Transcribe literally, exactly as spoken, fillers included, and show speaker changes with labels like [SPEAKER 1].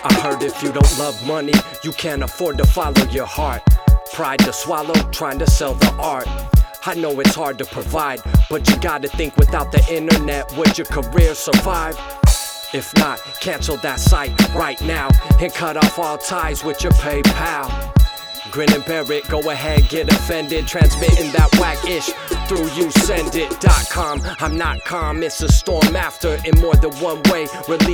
[SPEAKER 1] I heard if you don't love money, you can't afford to follow your heart. Pride to swallow, trying to sell the art. I know it's hard to provide, but you gotta think, without the internet, would your career survive? If not, cancel that site right now and cut off all ties with your PayPal. Grin and bear it, go ahead, get offended, transmitting that whack-ish through you send it dot com. I'm not calm, it's a storm after, in more than one way. Release